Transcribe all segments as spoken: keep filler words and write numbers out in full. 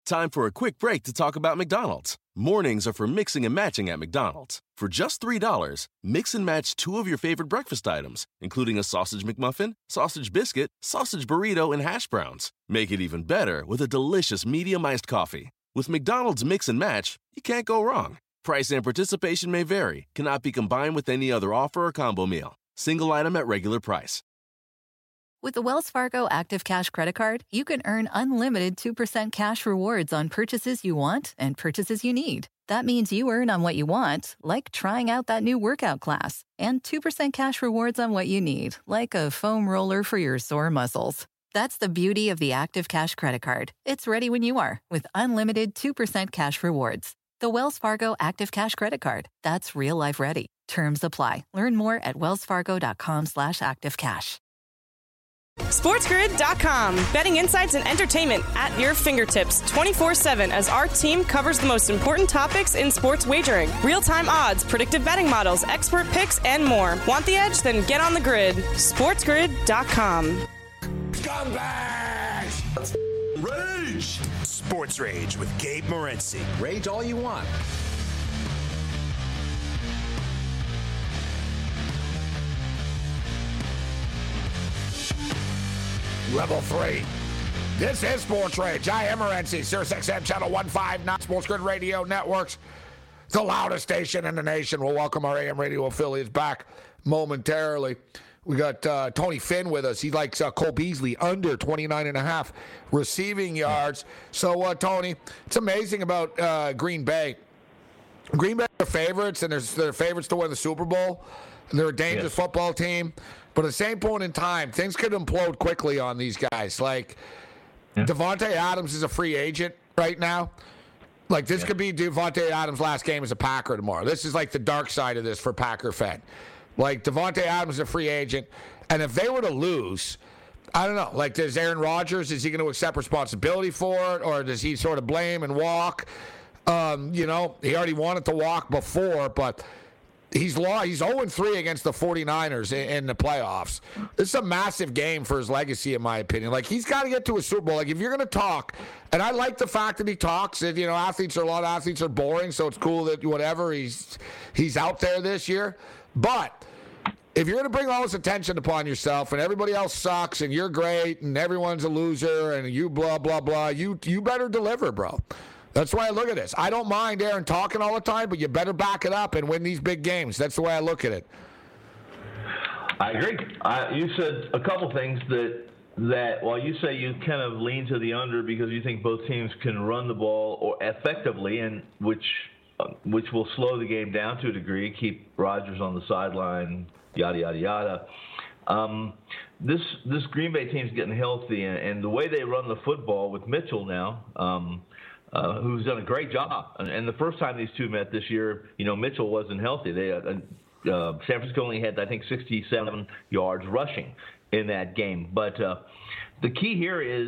Time for a quick break to talk about McDonald's. Mornings are for mixing and matching at McDonald's. For just three dollars, mix and match two of your favorite breakfast items, including a sausage McMuffin, sausage biscuit, sausage burrito, and hash browns. Make it even better with a delicious medium iced coffee. With McDonald's Mix and Match, you can't go wrong. Price and participation may vary. Cannot be combined with any other offer or combo meal. Single item at regular price. With the Wells Fargo Active Cash Credit Card, you can earn unlimited two percent cash rewards on purchases you want and purchases you need. That means you earn on what you want, like trying out that new workout class, and two percent cash rewards on what you need, like a foam roller for your sore muscles. That's the beauty of the Active Cash Credit Card. It's ready when you are, with unlimited two percent cash rewards. The Wells Fargo Active Cash Credit Card. That's real life ready. Terms apply. Learn more at wellsfargo.com slash activecash. SportsGrid dot com. Betting insights and entertainment at your fingertips twenty-four seven as our team covers the most important topics in sports wagering. Real-time odds, predictive betting models, expert picks, and more. Want the edge? Then get on the grid. SportsGrid dot com. Scumbags! Rage! Sports Rage with Gabe Morency. Rage all you want. Level three. This is Sports Rage. I am Morency, Sirius X M Channel one fifty-nine, Sports Grid Radio Networks, the loudest station in the nation. We'll welcome our A M radio affiliates back momentarily. We got uh, Tony Finn with us. He likes uh, Cole Beasley under twenty-nine and a half receiving yards. So, uh, Tony, it's amazing about uh, Green Bay. Green Bay are favorites, and they're, they're favorites to win the Super Bowl. They're a dangerous yes. football team. But at the same point in time, things could implode quickly on these guys. Like, yeah. Devontae Adams is a free agent right now. Like, this yeah. could be Devontae Adams' last game as a Packer tomorrow. This is like the dark side of this for Packer fan. Like, Devontae Adams is a free agent. And if they were to lose, I don't know. Like, does Aaron Rodgers, is he going to accept responsibility for it? Or does he sort of blame and walk? Um, you know, he already wanted to walk before, but he's lost. He's oh and three against the 49ers in, in the playoffs. This is a massive game for his legacy, in my opinion. Like, he's got to get to a Super Bowl. Like, if you're going to talk, and I like the fact that he talks, and, you know, athletes are, a lot of athletes are boring, so it's cool that whatever, he's he's out there this year. But if you're going to bring all this attention upon yourself and everybody else sucks and you're great and everyone's a loser and you blah, blah, blah, you you better deliver, bro. That's the way I look at this. I don't mind Aaron talking all the time, but you better back it up and win these big games. That's the way I look at it. I agree. I, you said a couple things that, that while you say you kind of lean to the under because you think both teams can run the ball or effectively, and which which will slow the game down to a degree, keep Rodgers on the sideline, yada, yada, yada. Um, this this Green Bay team's getting healthy, and, and the way they run the football with Mitchell now, um, uh, who's done a great job. And, and the first time these two met this year, you know, Mitchell wasn't healthy. They uh, uh, San Francisco only had, I think, sixty-seven yards rushing in that game. But uh, the key here is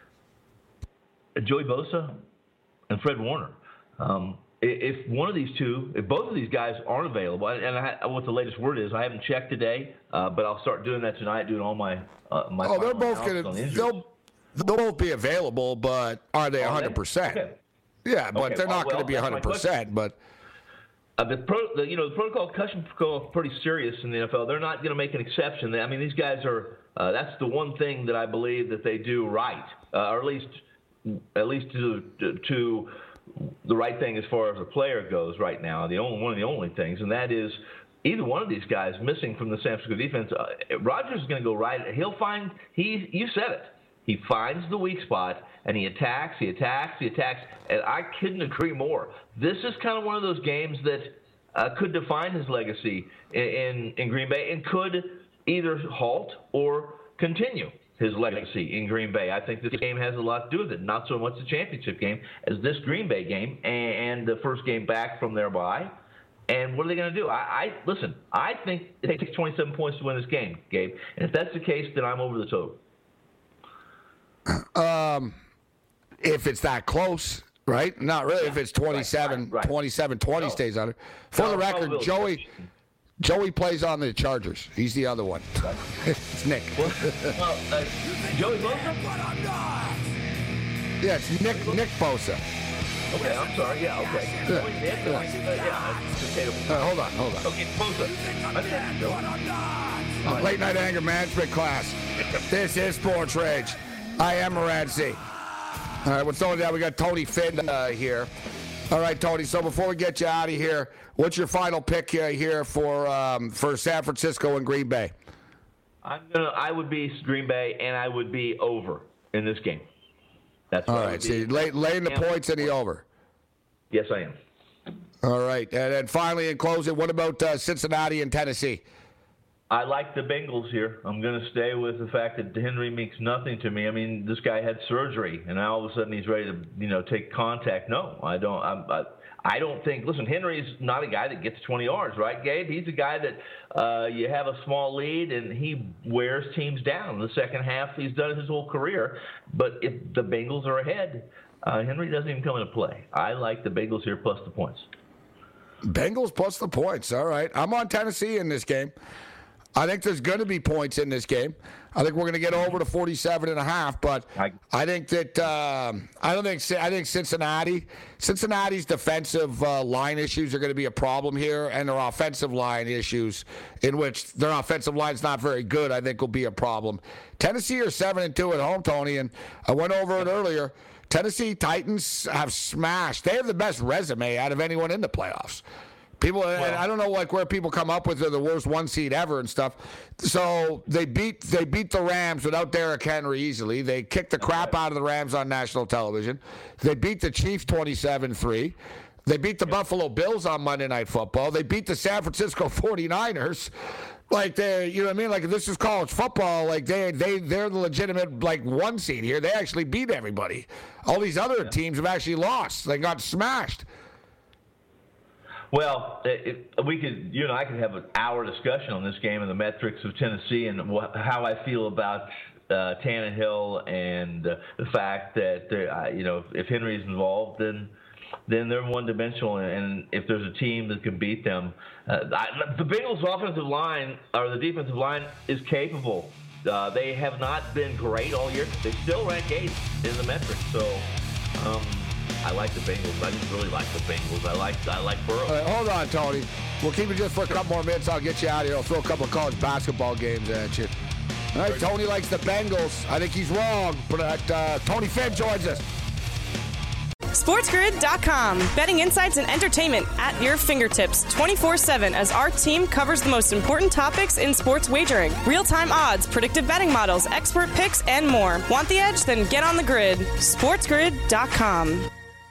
Joey Bosa and Fred Warner. Um, If one of these two, if both of these guys aren't available, and I, what the latest word is, I haven't checked today, uh, but I'll start doing that tonight, doing all my uh, my. Oh, they're both gonna the they'll they'll both be available, but are they one hundred percent? Okay. Yeah, but okay. they're not well, going to be one hundred percent. But uh, the, pro, the you know the protocol concussion protocol is pretty serious in the N F L. They're not going to make an exception. I mean, these guys are. Uh, that's the one thing that I believe that they do right, uh, or at least at least to to. to the right thing as far as a player goes right now, the only one of the only things, and that is either one of these guys missing from the San Francisco defense. Uh, Rodgers is going to go right. He'll find he. You said it. He finds the weak spot and he attacks. He attacks. He attacks. And I couldn't agree more. This is kind of one of those games that uh, could define his legacy in, in in Green Bay and could either halt or continue his legacy in Green Bay. I think this game has a lot to do with it. Not so much the championship game as this Green Bay game and, and the first game back from their bye. And what are they going to do? I, I listen. I think it takes twenty-seven points to win this game, Gabe. And if that's the case, then I'm over the total. Um, if it's that close, right? Not really. Yeah. If it's twenty-seven, right, right, right. twenty-seven twenty no. stays on it. For no, the record, Joey. Joey plays on the Chargers. He's the other one. It's Nick. Well, well, uh, Joey Bosa? Yeah, it's Nick Nick Bosa. Okay, I'm sorry. Yeah, okay. Yeah. Oh, yeah, yeah. Uh, yeah, it's potato. Uh, hold on, hold on. Okay, Bosa. I think so. Uh, late night anger management class. This is Sports Rage. I am Morency. All right, what's going on? We got Tony Finn uh, here. All right, Tony. So before we get you out of here, what's your final pick uh, here for um, for San Francisco and Green Bay? I'm gonna. I would be Green Bay, and I would be over in this game. That's all right. So lay, laying the points in the over. Yes, I am. All right, and then finally in closing, what about uh, Cincinnati and Tennessee? I like the Bengals here. I'm going to stay with the fact that Henry means nothing to me. I mean, this guy had surgery, and now all of a sudden he's ready to, you know, take contact. No, I don't. I'm, I, I don't think. Listen, Henry's not a guy that gets twenty yards, right, Gabe? He's a guy that uh, you have a small lead, and he wears teams down. In the second half, he's done it his whole career. But if the Bengals are ahead, uh, Henry doesn't even come into play. I like the Bengals here plus the points. Bengals plus the points. All right, I'm on Tennessee in this game. I think there's going to be points in this game. I think we're going to get over to forty-seven and a half, but I, I think that um, I don't think I think Cincinnati, Cincinnati's defensive uh, line issues are going to be a problem here, and their offensive line issues, in which their offensive line's not very good, I think will be a problem. Tennessee are seven and two at home, Tony, and I went over it earlier. Tennessee Titans have smashed. They have the best resume out of anyone in the playoffs. People, well, I don't know like where people come up with they're the worst one seed ever and stuff. So they beat they beat the Rams without Derrick Henry easily. They kicked the crap out of the Rams on national television. They beat the Chiefs twenty-seven three. They beat the Buffalo Bills on Monday Night Football. They beat the San Francisco forty-niners. Like they, you know what I mean? Like if this is college football, like they they they're the legitimate like one seed here. They actually beat everybody. All these other teams have actually lost. They got smashed. Well, it, we could, you and I could have an hour discussion on this game and the metrics of Tennessee and wh- how I feel about uh, Tannehill and uh, the fact that, uh, you know, if Henry's involved, then then they're one-dimensional, and if there's a team that can beat them, uh, I, the Bengals' offensive line or the defensive line is capable. Uh, they have not been great all year. They still rank eighth in the metrics, so. Um, I like the Bengals. I just really like the Bengals. I like I like Burrow. All right, hold on, Tony. We'll keep it just for a couple more minutes. I'll get you out of here. I'll throw a couple of college basketball games at you. All right, Tony likes the Bengals. I think he's wrong, but uh, Tony Finn joins us. SportsGrid dot com. Betting insights and entertainment at your fingertips twenty-four seven as our team covers the most important topics in sports wagering. Real-time odds, predictive betting models, expert picks, and more. Want the edge? Then get on the grid. SportsGrid dot com.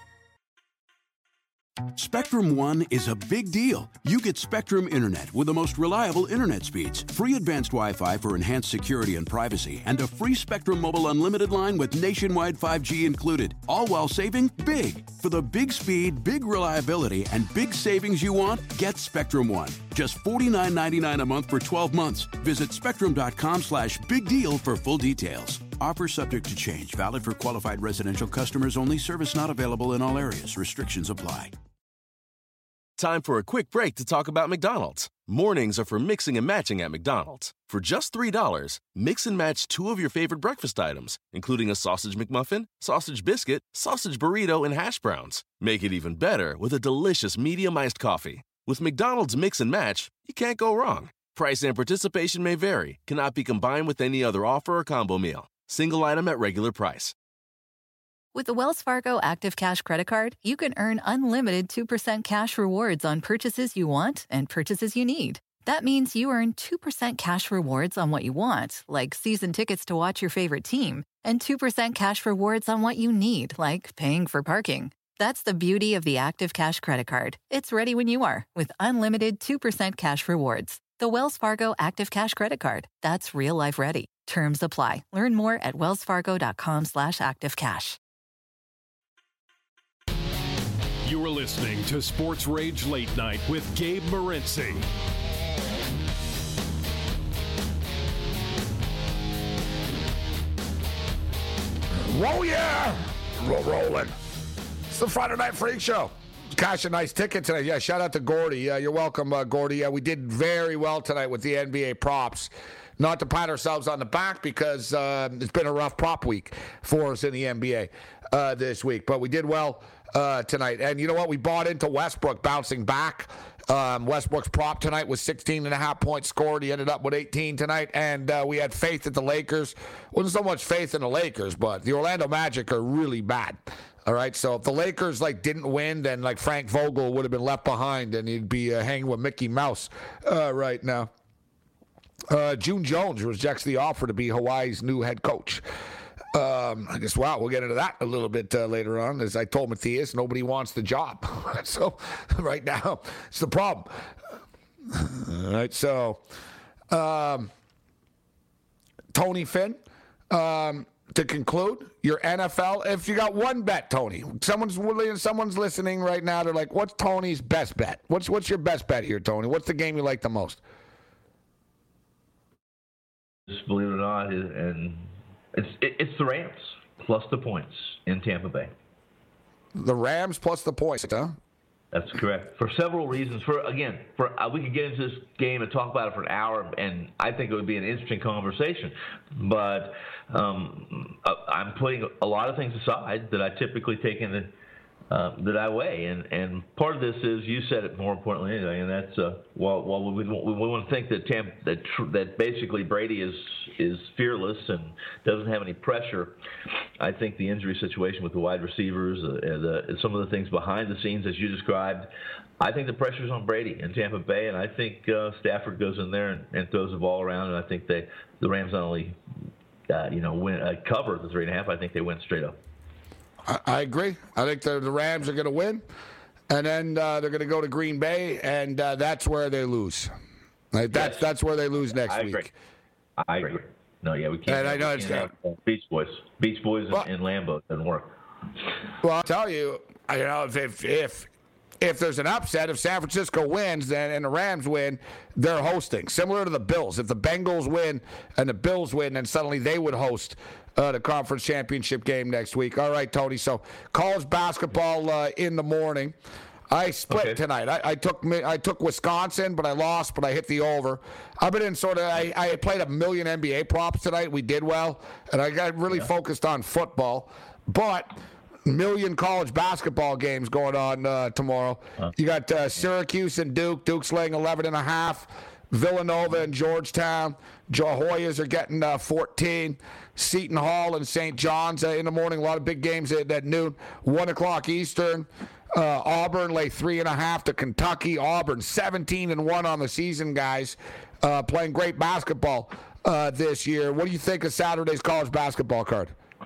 Spectrum One is a big deal. You get Spectrum Internet with the most reliable internet speeds, free advanced Wi-Fi for enhanced security and privacy, and a free Spectrum Mobile Unlimited line with nationwide five G included, all while saving big. For the big speed, big reliability, and big savings you want, get Spectrum One. Just forty-nine ninety-nine a month for twelve months. Visit spectrum.com slash big deal for full details. Offer subject to change. Valid for qualified residential customers only. Service not available in all areas. Restrictions apply. Time for a quick break to talk about McDonald's. Mornings are for mixing and matching at McDonald's. For just three dollars, mix and match two of your favorite breakfast items, including a sausage McMuffin, sausage biscuit, sausage burrito, and hash browns. Make it even better with a delicious medium iced coffee. With McDonald's Mix and Match, you can't go wrong. Price and participation may vary. Cannot be combined with any other offer or combo meal. Single item at regular price. With the Wells Fargo Active Cash Credit Card, you can earn unlimited two percent cash rewards on purchases you want and purchases you need. That means you earn two percent cash rewards on what you want, like season tickets to watch your favorite team, and two percent cash rewards on what you need, like paying for parking. That's the beauty of the Active Cash Credit Card. It's ready when you are, with unlimited two percent cash rewards. The Wells Fargo Active Cash Credit Card. That's real life ready. Terms apply. Learn more at wellsfargo.com slash activecash. You are listening to Sports Rage Late Night with Gabe Morency. Whoa, yeah! Roll, rolling. It's the Friday Night Freak Show. Cash a nice ticket tonight. Yeah, shout out to Gordy. Uh, you're welcome, uh, Gordy. Yeah, we did very well tonight with the N B A props. Not to pat ourselves on the back because uh, it's been a rough prop week for us in the N B A. uh, this week. But we did well uh, tonight. And you know what? We bought into Westbrook bouncing back. Um, Westbrook's prop tonight was sixteen and a half points scored. He ended up with eighteen tonight. And uh, we had faith at the Lakers. Wasn't so much faith in the Lakers, but the Orlando Magic are really bad. All right, so if the Lakers like didn't win, then like Frank Vogel would have been left behind, and he'd be uh, hanging with Mickey Mouse uh, right now. Uh, June Jones rejects the offer to be Hawaii's new head coach. Um, I guess, wow, we'll get into that a little bit uh, later on. As I told Matthias, nobody wants the job. So right now, it's the problem. All right, so um, Tony Finn. Um, To conclude, your N F L, if you got one bet, Tony, someone's someone's listening right now, they're like, what's Tony's best bet? What's what's your best bet here, Tony? What's the game you like the most? Just believe it or not, and it's it's the Rams plus the points in Tampa Bay. The Rams plus the points, huh? That's correct. For several reasons. For again, for uh, we could get into this game and talk about it for an hour, and I think it would be an interesting conversation. But um, I'm putting a lot of things aside that I typically take into uh, that I weigh, and and part of this is you said it more importantly anyway, and that's uh, while while we, we, we want to think that Tampa, that tr- that basically Brady is is fearless and doesn't have any pressure. I think the injury situation with the wide receivers, uh, the, some of the things behind the scenes as you described, I think the pressure's on Brady in Tampa Bay, and I think uh, Stafford goes in there and, and throws the ball around, and I think they the Rams not only uh, you know win uh, cover the three and a half, I think they win straight up. I, I agree. I think the, the Rams are going to win, and then uh, they're going to go to Green Bay, and uh, that's where they lose. Like, that's yes. that's where they lose next I week. Agree. I agree. No, yeah, we can't. And I know it's have Beach Boys, Beach Boys, and, well, and Lambeau doesn't work. Well, I'll tell you, you know, if if if, if there's an upset, if San Francisco wins, then and the Rams win, they're hosting. Similar to the Bills, if the Bengals win and the Bills win, then suddenly they would host uh, the conference championship game next week. All right, Tony. So college basketball uh, in the morning. I split okay. tonight. I, I took I took Wisconsin, but I lost, but I hit the over. I've been in sort of, I, I played a million N B A props tonight. We did well, and I got really yeah. focused on football. But million college basketball games going on uh, tomorrow. Huh. You got uh, Syracuse and Duke. Duke's laying eleven and a half. Villanova and Georgetown. Hoyas are getting uh, fourteen. Seton Hall and Saint John's uh, in the morning. A lot of big games at, at noon. one o'clock Eastern. Uh, Auburn lay three and a half to Kentucky. Auburn seventeen and one on the season, guys. Uh, playing great basketball uh, this year. What do you think of Saturday's college basketball card?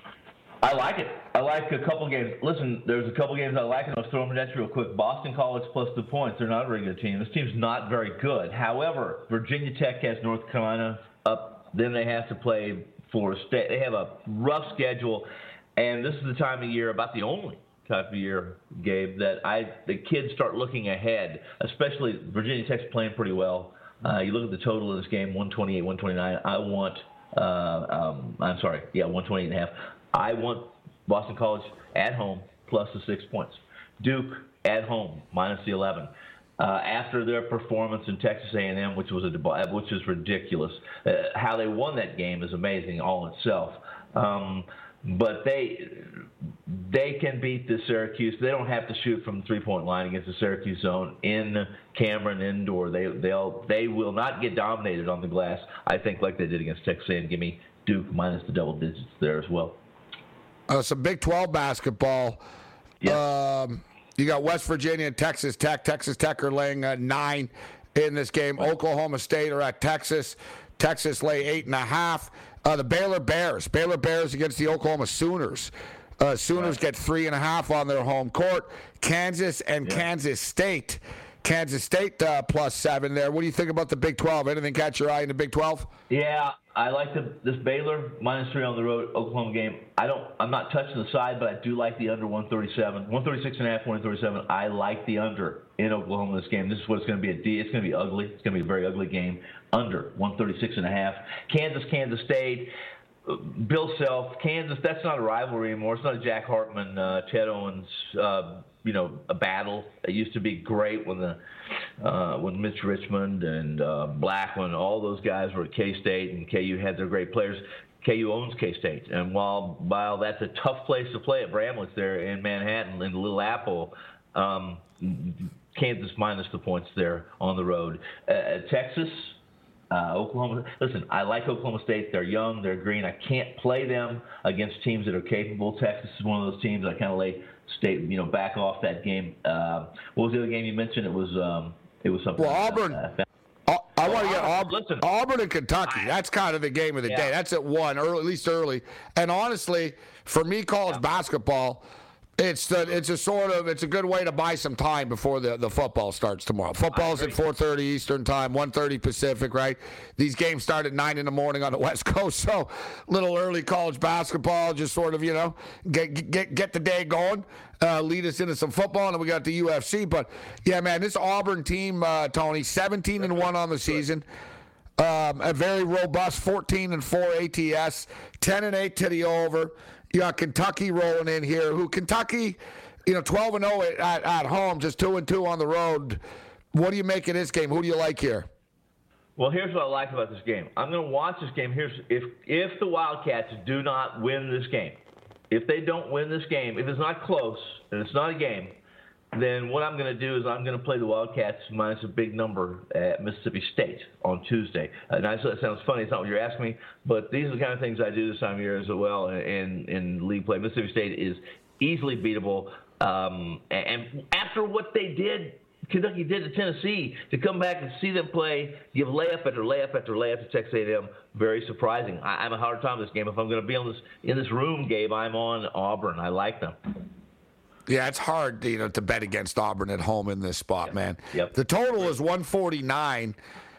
I like it. I like a couple games. Listen, there's a couple games I like, and I'll throw them at you real quick. Boston College plus the points. They're not a very good team. This team's not very good. However, Virginia Tech has North Carolina up. Then they have to play Florida State. They have a rough schedule, and this is the time of year, about the only type of year, Gabe, that I the kids start looking ahead, especially Virginia Tech's playing pretty well. Uh, you look at the total of this game, one twenty-eight, one twenty-nine. I want, uh, um, I'm sorry, yeah, one twenty-eight and a half. I want Boston College at home plus the six points. Duke at home minus the eleven. Uh, after their performance in Texas A and M, which was a deb- which is ridiculous, uh, how they won that game is amazing all in itself. Um, but they they can beat the Syracuse. They don't have to shoot from the three-point line against the Syracuse zone in Cameron indoor. They they'll they will not get dominated on the glass, I think, like they did against Texas A and M. Give me Duke minus the double digits there as well. Uh, some Big twelve basketball. Yes. Um, you got West Virginia and Texas Tech. Texas Tech are laying uh, nine in this game. Oklahoma State are at Texas. Texas lay eight and a half. Uh, the Baylor Bears. Baylor Bears against the Oklahoma Sooners. Uh, Sooners get three and a half on their home court. Kansas and yeah. Kansas State. Kansas State uh, plus seven there. What do you think about the Big twelve? Anything catch your eye in the Big twelve? Yeah, I like the, this Baylor minus three on the road Oklahoma game. I don't. I'm not touching the side, but I do like the under one thirty-seven, one thirty-six and a half, one thirty-seven. I like the under in Oklahoma this game. This is what it's going to be. A D. It's going to be ugly. It's going to be a very ugly game. Under one thirty-six and a half. Kansas, Kansas State. Bill Self, Kansas. That's not a rivalry anymore. It's not a Jack Hartman, uh, Ted Owens, uh, you know, a battle. It used to be great when the uh, when Mitch Richmond and uh, Blackman, all those guys were at K-State, and K U had their great players. K U owns K-State. And while while that's a tough place to play at Bramlett there in Manhattan, in the Little Apple, um, Kansas minus the points there on the road. Uh, Texas, uh, Oklahoma. Listen, I like Oklahoma State. They're young. They're green. I can't play them against teams that are capable. Texas is one of those teams I kind of lay State, you know, back off that game. Uh, what was the other game you mentioned? It was um, it was something. Well, Auburn. Uh, I, I want to get Auburn, listen, Auburn and Kentucky. I, that's kind of the game of the yeah. day. That's at one, early, at least early. And honestly, for me, college yeah. basketball, it's the, it's a sort of it's a good way to buy some time before the, the football starts tomorrow. Football's at four thirty Eastern time, one thirty Pacific, right? These games start at nine in the morning on the West Coast, so little early college basketball, just sort of, you know, get get get the day going, uh, lead us into some football, and then we got the U F C. But yeah, man, this Auburn team, uh, Tony, seventeen and one on the season. Um, a very robust fourteen and four A T S, ten and eight to the over. You got Kentucky rolling in here. Who Kentucky, you know, twelve and oh at, at home, just two and two on the road. What do you make of this game? Who do you like here? Well, here's what I like about this game. I'm going to watch this game. Here's if if the Wildcats do not win this game, if they don't win this game, if it's not close and it's not a game, then what I'm going to do is I'm going to play the Wildcats minus a big number at Mississippi State on Tuesday. Uh, and I know that sounds funny. It's not what you're asking me, but these are the kind of things I do this time of year as well in, in league play. Mississippi State is easily beatable. Um, and after what they did, Kentucky did to Tennessee, to come back and see them play, give layup after layup after layup to Texas A and M, very surprising. I, I'm a hard time this game. If I'm going to be on this in this room, Gabe, I'm on Auburn. I like them. Yeah, it's hard, you know, to bet against Auburn at home in this spot, yep. man. Yep. The total is one forty-nine,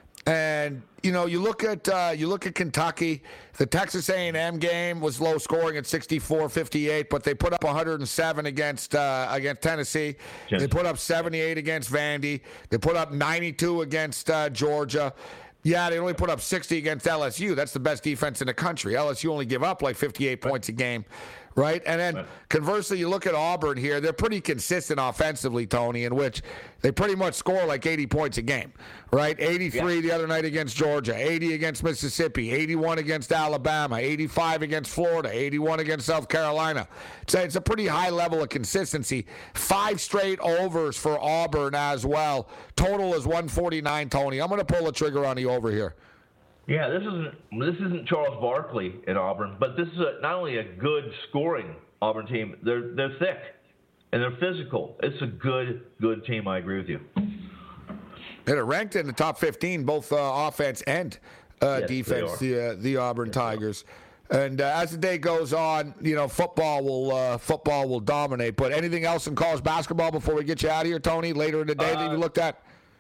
and you know, you look at uh, you look at Kentucky. The Texas A and M game was low scoring at sixty-four fifty-eight, but they put up one hundred seven against uh, against Tennessee. Just, they put up seventy-eight against Vandy. They put up ninety-two against uh, Georgia. Yeah, they only put up sixty against L S U. That's the best defense in the country. L S U only give up like fifty-eight right. points a game. Right? And then right. conversely, you look at Auburn here. They're pretty consistent offensively, Tony, in which they pretty much score like eighty points a game. Right? eighty-three yeah. the other night against Georgia, eighty against Mississippi, eighty-one against Alabama, eighty-five against Florida, eighty-one against South Carolina. So it's a pretty high level of consistency. Five straight overs for Auburn as well. Total is one forty-nine, Tony. I'm going to pull the trigger on the over here. Yeah, this isn't this isn't Charles Barkley in Auburn, but this is a, not only a good scoring Auburn team. They're they're thick and they're physical. It's a good good team. I agree with you. They're ranked in the top fifteen, both uh, offense and uh, yes, defense. The uh, the Auburn yes, Tigers. And uh, as the day goes on, you know, football will uh, football will dominate. But anything else in college basketball before we get you out of here, Tony? Later in the day uh, that you looked at?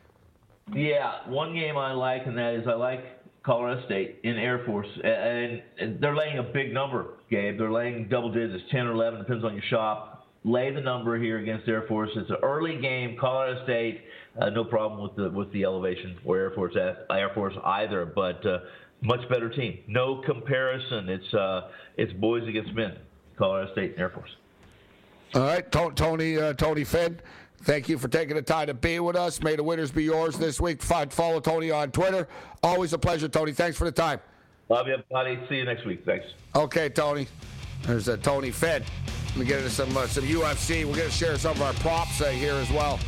Yeah, one game I like, and that is I like Colorado State in Air Force, and, and they're laying a big number, Gabe. They're laying double digits, ten or eleven, depends on your shop. Lay the number here against Air Force. It's an early game. Colorado State, uh, no problem with the with the elevation or Air Force Air Force either, but uh, much better team. No comparison. It's uh, it's boys against men. Colorado State and Air Force. All right, Tony uh, Tony Finn. Thank you for taking the time to be with us. May the winners be yours this week. Follow Tony on Twitter. Always a pleasure, Tony. Thanks for the time. Love you, buddy. See you next week. Thanks. Okay, Tony. There's uh, Tony Finn. Let me get into some uh, some U F C. We're going to share some of our props uh, here as well.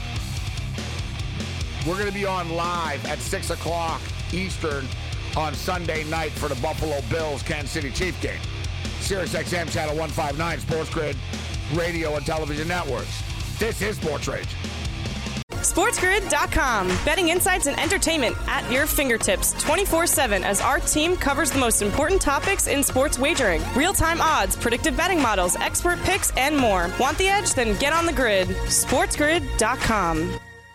We're going to be on live at six o'clock Eastern on Sunday night for the Buffalo Bills Kansas City Chiefs game. Sirius X M Channel one fifty-nine, Sports Grid, radio and television networks. This is Sports Rage. SportsGrid dot com. Betting insights and entertainment at your fingertips twenty-four seven as our team covers the most important topics in sports wagering. Real-time odds, predictive betting models, expert picks, and more. Want the edge? Then get on the grid. SportsGrid dot com.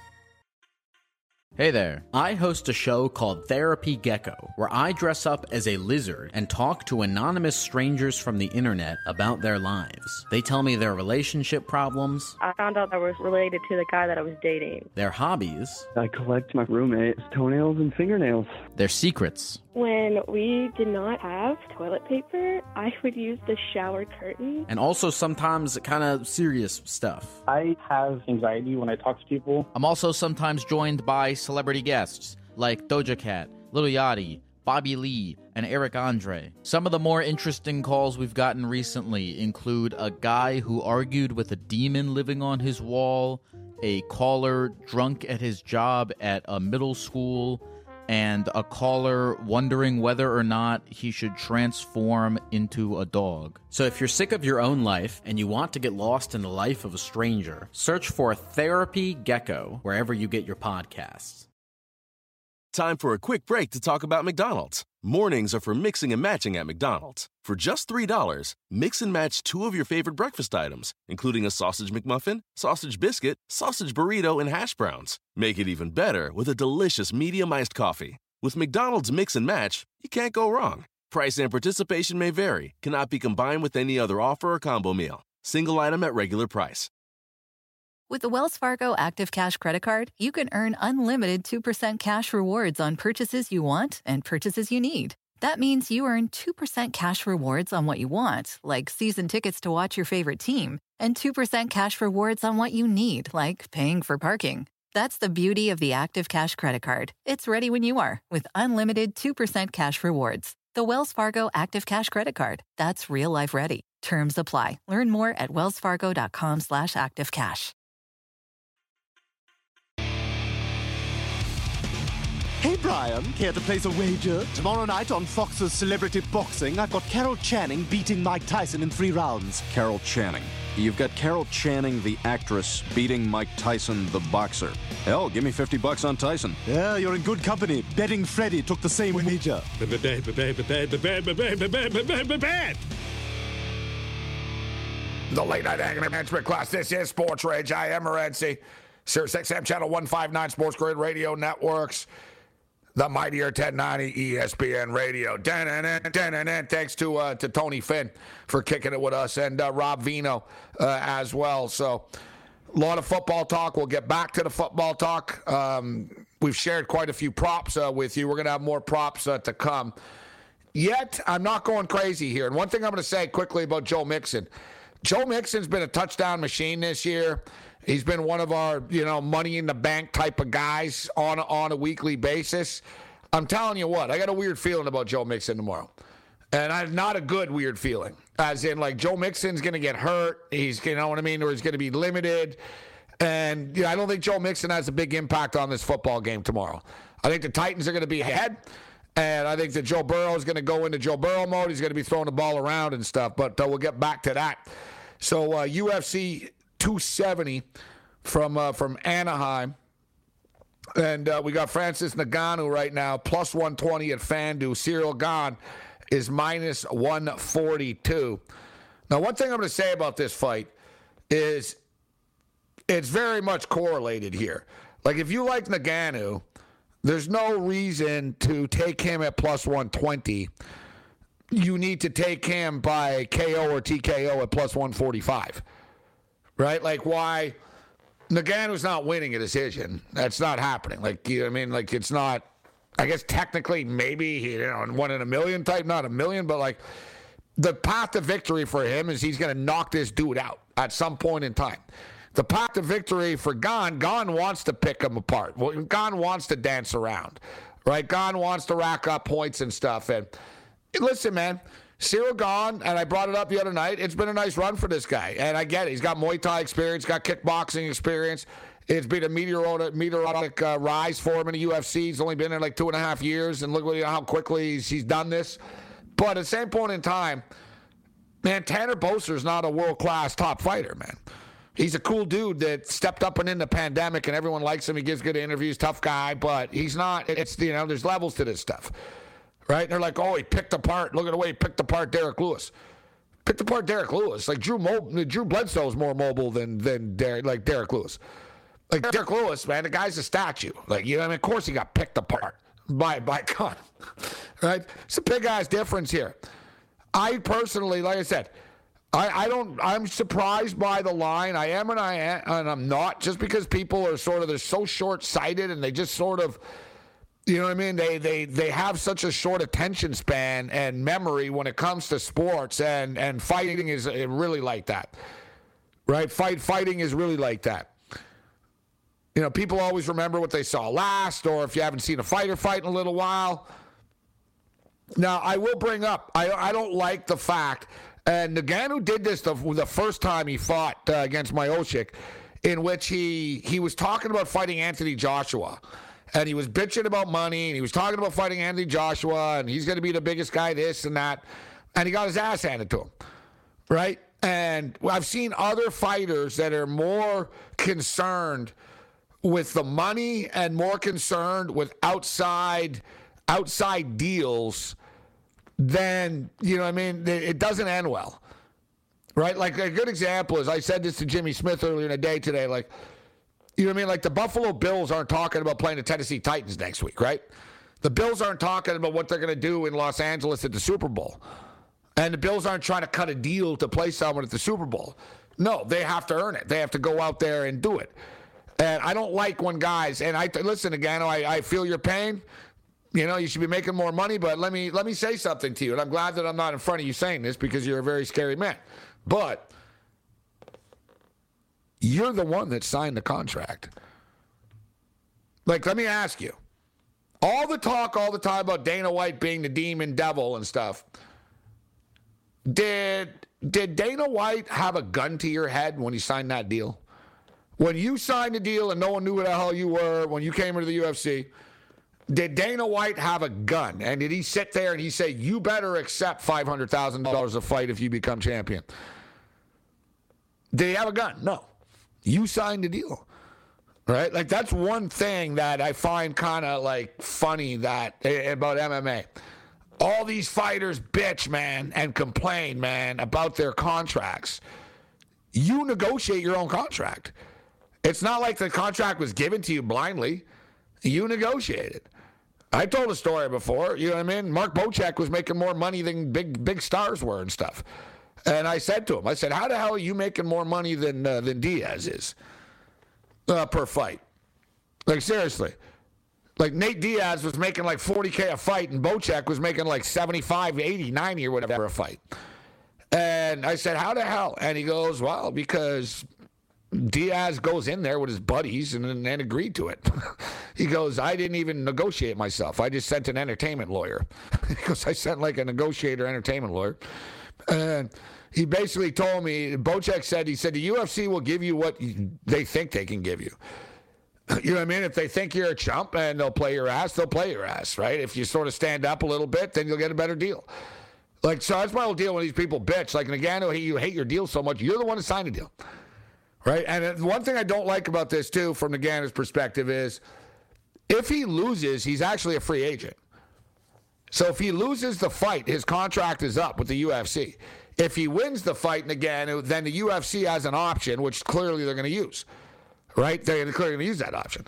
Hey there. I host a show called Therapy Gecko, where I dress up as a lizard and talk to anonymous strangers from the internet about their lives. They tell me their relationship problems. I found out I was related to the guy that I was dating. Their hobbies. I collect my roommate's toenails and fingernails. Their secrets. When we did not have toilet paper, I would use the shower curtain. And also sometimes kind of serious stuff. I have anxiety when I talk to people. I'm also sometimes joined by celebrity guests like Doja Cat, Lil Yachty, Bobby Lee, and Eric Andre. Some of the more interesting calls we've gotten recently include a guy who argued with a demon living on his wall, a caller drunk at his job at a middle school, and a caller wondering whether or not he should transform into a dog. So if you're sick of your own life and you want to get lost in the life of a stranger, search for Therapy Gecko wherever you get your podcasts. Time for a quick break to talk about McDonald's. Mornings are for mixing and matching at McDonald's. For just three dollars, mix and match two of your favorite breakfast items, including a sausage McMuffin, sausage biscuit, sausage burrito, and hash browns. Make it even better with a delicious medium iced coffee. With McDonald's Mix and Match, you can't go wrong. Price and participation may vary. Cannot be combined with any other offer or combo meal. Single item at regular price. With the Wells Fargo Active Cash Credit Card, you can earn unlimited two percent cash rewards on purchases you want and purchases you need. That means you earn two percent cash rewards on what you want, like season tickets to watch your favorite team, and two percent cash rewards on what you need, like paying for parking. That's the beauty of the Active Cash Credit Card. It's ready when you are, with unlimited two percent cash rewards. The Wells Fargo Active Cash Credit Card. That's real life ready. Terms apply. Learn more at wellsfargo.com slash activecash. Hey, Brian, care to place a wager? Tomorrow night on Fox's Celebrity Boxing, I've got Carol Channing beating Mike Tyson in three rounds. Carol Channing. You've got Carol Channing, the actress, beating Mike Tyson, the boxer. Hell, give me fifty bucks on Tyson. Yeah, you're in good company. Betting Freddy took the same wager. The late night anger management class. This is Sports Rage. I am Morency. Sirius X M Channel one fifty-nine, Sports Grid Radio Networks. The mightier ten ninety E S P N Radio. Da-na-na, da-na-na. Thanks to uh, to Tony Finn for kicking it with us, and uh, Rob Vino uh, as well. So a lot of football talk. We'll get back to the football talk. Um, we've shared quite a few props uh, with you. We're going to have more props uh, to come. Yet, I'm not going crazy here. And one thing I'm going to say quickly about Joe Mixon. Joe Mixon's been a touchdown machine this year. He's been one of our, you know, money in the bank type of guys on, on a weekly basis. I'm telling you what, I got a weird feeling about Joe Mixon tomorrow. And I not a good weird feeling. As in, like, Joe Mixon's going to get hurt. He's, you know what I mean? Or he's going to be limited. And, you know, I don't think Joe Mixon has a big impact on this football game tomorrow. I think the Titans are going to be ahead. And I think that Joe Burrow is going to go into Joe Burrow mode. He's going to be throwing the ball around and stuff. But uh, we'll get back to that. So, uh, U F C two seventy from uh, from Anaheim. And uh, we got Francis Ngannou right now, plus one twenty at FanDuel. Cyril Gane is minus one forty-two. Now, one thing I'm going to say about this fight is it's very much correlated here. Like, if you like Ngannou, there's no reason to take him at plus one twenty. You need to take him by K O or T K O at plus one forty-five. Right? Like, why? Ngannou's not winning a decision. That's not happening. Like, you know what I mean? Like, it's not, I guess technically maybe, you know, one in a million type, not a million, but like, the path to victory for him is he's going to knock this dude out at some point in time. The path to victory for Gane, Gane wants to pick him apart. Well, Gane wants to dance around, right? Gane wants to rack up points and stuff. And listen, man, Cyril Gane, and I brought it up the other night, it's been a nice run for this guy. And I get it. He's got Muay Thai experience, got kickboxing experience. It's been a meteoric, meteoric uh, rise for him in the U F C. He's only been there like two and a half years, and look at how quickly he's, he's done this. But at the same point in time, man, Tanner Boser's not a world-class top fighter, man. He's a cool dude that stepped up and in the pandemic, and everyone likes him. He gives good interviews, tough guy, but he's not, it's, you know, there's levels to this stuff. Right? And they're like, oh, he picked apart. Look at the way he picked apart Derek Lewis. Picked apart Derek Lewis. Like Drew Mo- Drew Bledsoe's more mobile than than Derek, like Derek Lewis. Like Derek Lewis, man, the guy's a statue. Like, you know, I mean, of course he got picked apart by by Gunn. Right? It's a big ass difference here. I personally, like I said, I, I don't. I'm surprised by the line. I am and I am, and I'm not. Just because people are sort of they're so short sighted and they just sort of. You know what I mean? They they they have such a short attention span and memory when it comes to sports, and, and fighting is really like that, right? Fight fighting is really like that. You know, people always remember what they saw last, or if you haven't seen a fighter fight in a little while. Now, I will bring up, I, I don't like the fact, and Ngannou did this the, the first time he fought uh, against Miocic, in which he he was talking about fighting Anthony Joshua. And he was bitching about money, and he was talking about fighting Anthony Joshua, and he's going to be the biggest guy, this and that. And he got his ass handed to him, right? And I've seen other fighters that are more concerned with the money and more concerned with outside outside deals than, you know what I mean? It doesn't end well, right? Like a good example is, I said this to Jimmy Smith earlier in the day today, like, you know what I mean? Like the Buffalo Bills aren't talking about playing the Tennessee Titans next week, right? The Bills aren't talking about what they're going to do in Los Angeles at the Super Bowl. And the Bills aren't trying to cut a deal to play someone at the Super Bowl. No, they have to earn it. They have to go out there and do it. And I don't like when guys, and I listen, again, I, I feel your pain. You know, you should be making more money, but let me let me say something to you. And I'm glad that I'm not in front of you saying this, because you're a very scary man. But you're the one that signed the contract. Like, let me ask you. All the talk all the time about Dana White being the demon devil and stuff. Did did Dana White have a gun to your head when he signed that deal? When you signed the deal and no one knew who the hell you were when you came into the U F C, did Dana White have a gun? And did he sit there and he say, you better accept five hundred thousand dollars a fight if you become champion? Did he have a gun? No. You signed the deal, right? Like, that's one thing that I find kind of, like, funny that about M M A. All these fighters bitch, man, and complain, man, about their contracts. You negotiate your own contract. It's not like the contract was given to you blindly. You negotiated. I told a story before, you know what I mean? Mark Bocek was making more money than big big stars were and stuff. And I said to him, I said, how the hell are you making more money than uh, than Diaz is uh, per fight? Like, seriously. Like, Nate Diaz was making like forty K a fight, and Bocek was making like seventy-five, eighty, ninety or whatever a fight. And I said, how the hell? And he goes, well, because Diaz goes in there with his buddies and then agreed to it. He goes, I didn't even negotiate myself. I just sent an entertainment lawyer. He goes, I sent like a negotiator entertainment lawyer. And he basically told me, Bocek said, he said, the U F C will give you what they think they can give you. You know what I mean? If they think you're a chump and they'll play your ass, they'll play your ass, right? If you sort of stand up a little bit, then you'll get a better deal. Like, so that's my whole deal when these people bitch. Like, Ngannou, you hate your deal so much, you're the one who signed the deal, right? And one thing I don't like about this, too, from Ngannou's perspective is if he loses, he's actually a free agent. So if he loses the fight, his contract is up with the U F C. If he wins the fight, Ngannou, then the U F C has an option, which clearly they're going to use. Right? They're clearly going to use that option.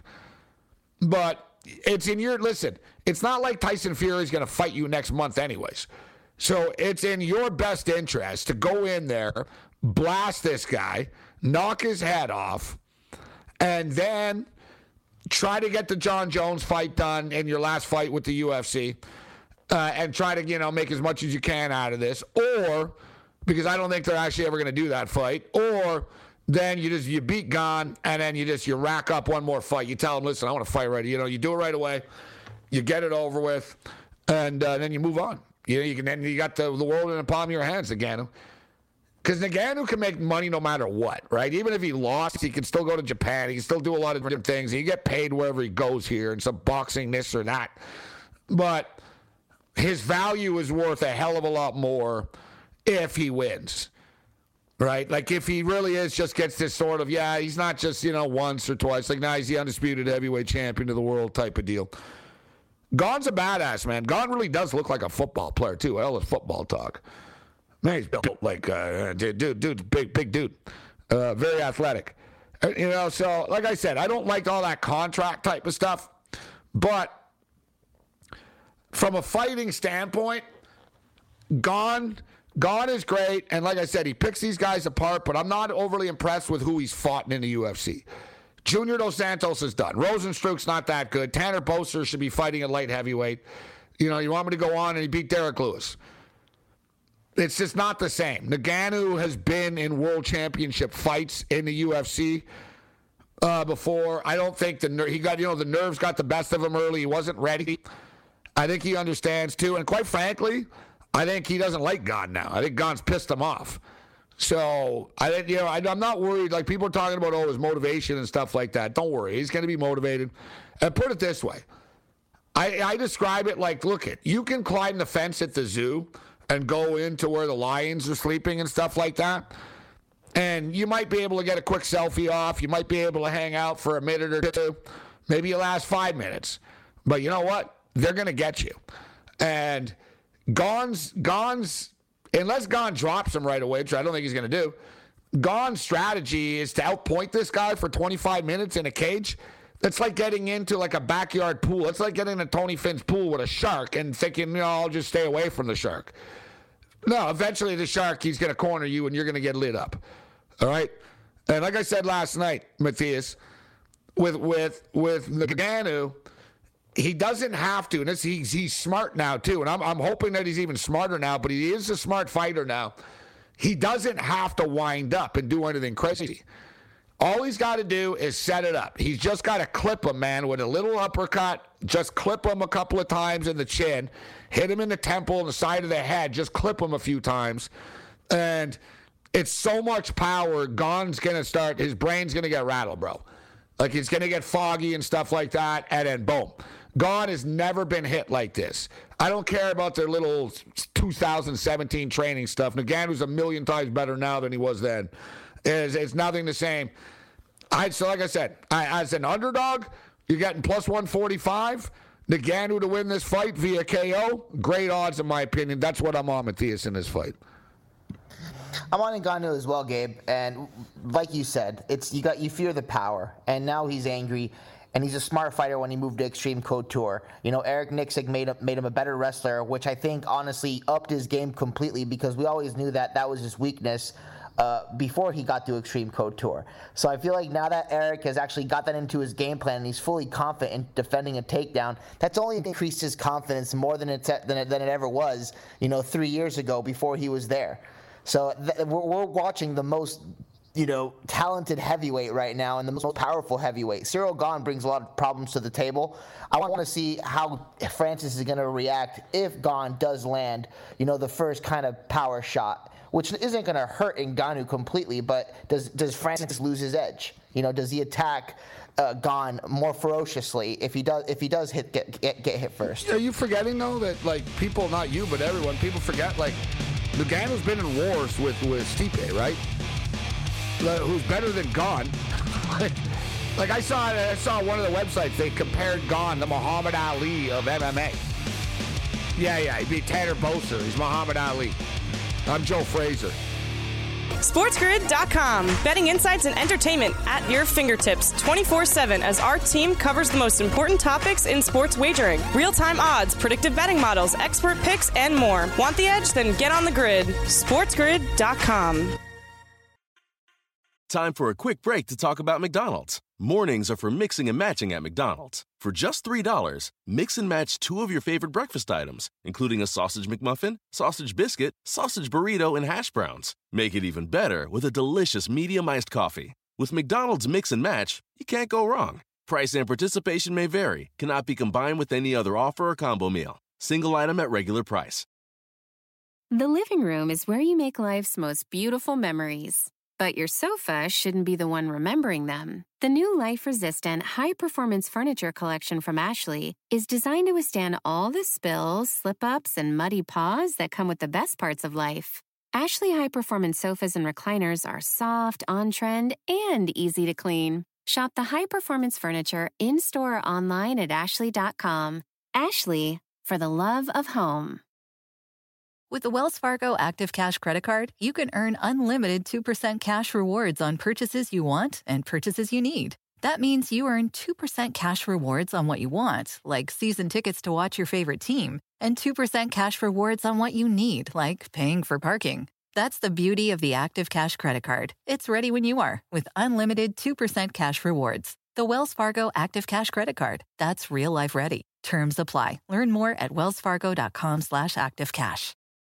But it's in your, listen, it's not like Tyson Fury is going to fight you next month anyways. So it's in your best interest to go in there, blast this guy, knock his head off, and then try to get the John Jones fight done in your last fight with the U F C, uh, and try to, you know, make as much as you can out of this. Or, because I don't think they're actually ever going to do that fight, or then you just, you beat Gon, and then you just, you rack up one more fight. You tell him, listen, I want to fight right. You know, you do it right away. You get it over with, and uh, then you move on. You know, you can, then you got the, the world in the palm of your hands, Ngannou. Because Ngannou can make money no matter what, right? Even if he lost, he can still go to Japan. He can still do a lot of different things. He can get paid wherever he goes here, and some boxing, this or that. But his value is worth a hell of a lot more if he wins. Right? Like, if he really is, just gets this sort of, yeah, he's not just, you know, once or twice. Like, now nah, he's the undisputed heavyweight champion of the world type of deal. Gon's a badass, man. Gon really does look like a football player, too. All his football talk. Man, he's built like, uh, dude, dude, dude, big, big dude. Uh, very athletic. Uh, you know, so, like I said, I don't like all that contract type of stuff. But from a fighting standpoint, Gon... Gon is great, and like I said, he picks these guys apart, but I'm not overly impressed with who he's fought in the U F C. Junior Dos Santos is done. Rosenstruck's not that good. Tanner Boser should be fighting at light heavyweight. You know, you want me to go on, and he beat Derek Lewis. It's just not the same. Ngannou has been in world championship fights in the U F C uh, before. I don't think the ner- he got, you know, the nerves got the best of him early. He wasn't ready. I think he understands, too. And quite frankly, I think he doesn't like Gane now. I think Gane's pissed him off. So, I think, you know, I, I'm not worried. Like, people are talking about, oh, his motivation and stuff like that. Don't worry. He's going to be motivated. And put it this way. I, I describe it like, look, it, you can climb the fence at the zoo and go into where the lions are sleeping and stuff like that. And you might be able to get a quick selfie off. You might be able to hang out for a minute or two. Maybe you last five minutes. But you know what? They're going to get you. And Gane's, Gane's, unless Gane drops him right away, which I don't think he's going to do, Gane's strategy is to outpoint this guy for twenty-five minutes in a cage. That's like getting into like a backyard pool. It's like getting into Tony Finn's pool with a shark and thinking, you know, I'll just stay away from the shark. No, eventually the shark, he's going to corner you and you're going to get lit up. All right? And like I said last night, Matthias, with with with Ngannou, he doesn't have to. And this, he's, he's smart now, too. And I'm, I'm hoping that he's even smarter now, but he is a smart fighter now. He doesn't have to wind up and do anything crazy. All he's got to do is set it up. He's just got to clip him, man, with a little uppercut. Just clip him a couple of times in the chin. Hit him in the temple and the side of the head. Just clip him a few times. And it's so much power, Gane's going to start, his brain's going to get rattled, bro. Like, he's going to get foggy and stuff like that, and then boom. Gane has never been hit like this. I don't care about their little two thousand seventeen training stuff. Ngannou's a million times better now than he was then. It's, it's nothing the same. I, so like I said, I, as an underdog, you're getting plus one forty-five. Ngannou to win this fight via K O. Great odds, in my opinion. That's what I'm on, Matthias, in this fight. I'm on Ngannou as well, Gabe. And like you said, it's you got you fear the power. And now he's angry. And he's a smart fighter when he moved to Extreme Couture. You know, Eric Nicksick made him, made him a better wrestler, which I think, honestly, upped his game completely because we always knew that that was his weakness uh, before he got to Extreme Couture. So I feel like now that Eric has actually got that into his game plan and he's fully confident in defending a takedown, that's only increased his confidence more than it, than it, than it ever was, you know, three years ago before he was there. So th- we're, we're watching the most... you know, talented heavyweight right now and the most powerful heavyweight. Cyril Gane brings a lot of problems to the table. I want to see how Francis is going to react if Gane does land, you know, the first kind of power shot, which isn't going to hurt Ngannou completely, but does does Francis lose his edge? You know, does he attack uh, Gane more ferociously if he does if he does hit get get, get hit first? Are you forgetting though that like people, not you but everyone, people forget like Ngannou's been in wars with with Stipe, right? Who's better than Gane. Like I saw I saw one of the websites, they compared Gane to Muhammad Ali of M M A. Yeah, yeah, he beat Tanner Boser. He's Muhammad Ali. I'm Joe Frazier. SportsGrid dot com. Betting insights and entertainment at your fingertips twenty-four seven as our team covers the most important topics in sports wagering. Real-time odds, predictive betting models, expert picks, and more. Want the edge? Then get on the grid. SportsGrid dot com. Time for a quick break to talk about McDonald's. Mornings are for mixing and matching at McDonald's. For just three dollars, mix and match two of your favorite breakfast items, including a sausage McMuffin, sausage biscuit, sausage burrito, and hash browns. Make it even better with a delicious medium iced coffee. With McDonald's Mix and Match, you can't go wrong. Price and participation may vary. Cannot be combined with any other offer or combo meal. Single item at regular price. The living room is where you make life's most beautiful memories. But your sofa shouldn't be the one remembering them. The new life-resistant, high-performance furniture collection from Ashley is designed to withstand all the spills, slip-ups, and muddy paws that come with the best parts of life. Ashley high-performance sofas and recliners are soft, on-trend, and easy to clean. Shop the high-performance furniture in-store or online at ashley dot com. Ashley, for the love of home. With the Wells Fargo Active Cash Credit Card, you can earn unlimited two percent cash rewards on purchases you want and purchases you need. That means you earn two percent cash rewards on what you want, like season tickets to watch your favorite team, and two percent cash rewards on what you need, like paying for parking. That's the beauty of the Active Cash Credit Card. It's ready when you are, with unlimited two percent cash rewards. The Wells Fargo Active Cash Credit Card. That's real life ready. Terms apply. Learn more at wellsfargo.com slash activecash.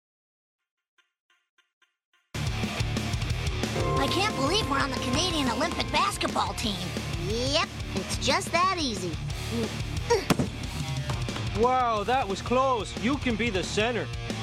I can't believe we're on the Canadian Olympic basketball team. Yep, it's just that easy. Wow, that was close. You can be the center.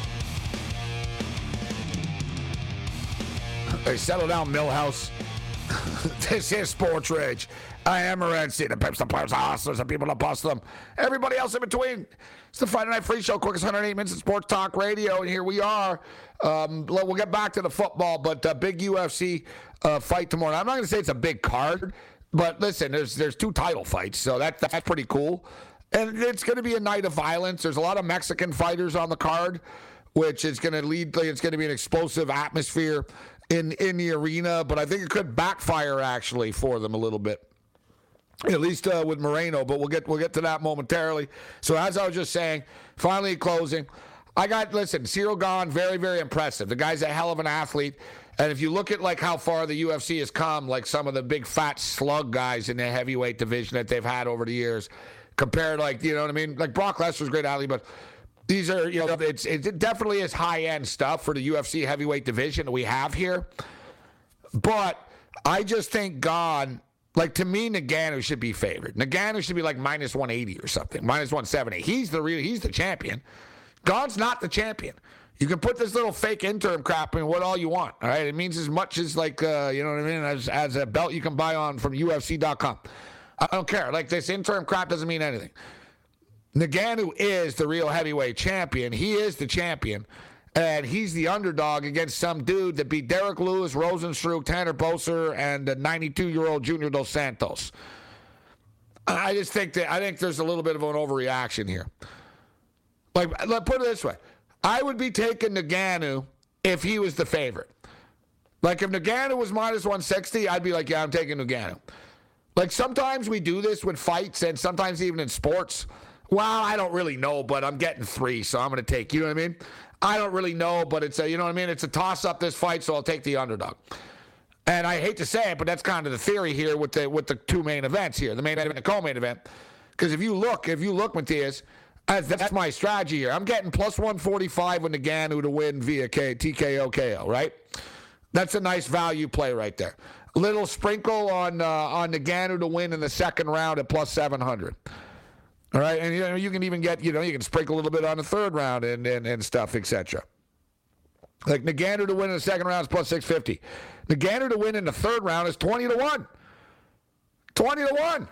Hey, settle down, Millhouse. This is Sports Rage. I am Morency, the pimps, the players, the hustlers, the people that bust them. Everybody else in between. It's the Friday Night Free Show, quickest one hundred eight minutes of sports talk radio, and here we are. Um, we'll get back to the football, but uh, big U F C uh, fight tomorrow. I'm not going to say it's a big card, but listen, there's there's two title fights, so that, that's pretty cool. And it's going to be a night of violence. There's a lot of Mexican fighters on the card, which is going to lead, it's going to be an explosive atmosphere in, in the arena, but I think it could backfire, actually, for them a little bit. At least uh, with Moreno, but we'll get we'll get to that momentarily. So as I was just saying, finally closing, I got, listen, Ciryl Gane, very, very impressive. The guy's a hell of an athlete. And if you look at, like, how far the U F C has come, like some of the big fat slug guys in the heavyweight division that they've had over the years, compared, like, you know what I mean? Like, Brock Lesnar's a great athlete, but these are, you know, it's it definitely is high-end stuff for the U F C heavyweight division that we have here. But I just think Gane, like, to me, Ngannou should be favored. Ngannou should be like minus one eighty or something, minus one seventy. He's the real, he's the champion. Gane's not the champion. You can put this little fake interim crap in what all you want, all right? It means as much as, like, uh, you know what I mean, as, as a belt you can buy on from U F C dot com. I don't care. Like, this interim crap doesn't mean anything. Ngannou is the real heavyweight champion. He is the champion. And he's the underdog against some dude that beat Derek Lewis, Rosenstruck, Tanner Boser, and a ninety-two-year-old Junior Dos Santos. I just think that I think there's a little bit of an overreaction here. Like, let's put it this way. I would be taking Ngannou if he was the favorite. Like, if Ngannou was minus one sixty, I'd be like, yeah, I'm taking Ngannou. Like, sometimes we do this with fights and sometimes even in sports. Well, I don't really know, but I'm getting three, so I'm going to take, you know what I mean? I don't really know, but it's a, you know what I mean? It's a toss-up, this fight, so I'll take the underdog. And I hate to say it, but that's kind of the theory here with the with the two main events here, the main event and the co-main event. Because if you look, if you look, Matthias, that's my strategy here. I'm getting plus one forty-five with Ngannou to win via K, T K O K O, right? That's a nice value play right there. Little sprinkle on uh, on Ngannou to win in the second round at plus seven hundred. All right, and you know you can even get, you know, you can sprinkle a little bit on the third round and and, and stuff, et cetera. Like Ngannou to win in the second round is plus six fifty. Ngannou to win in the third round is twenty to one. twenty to one.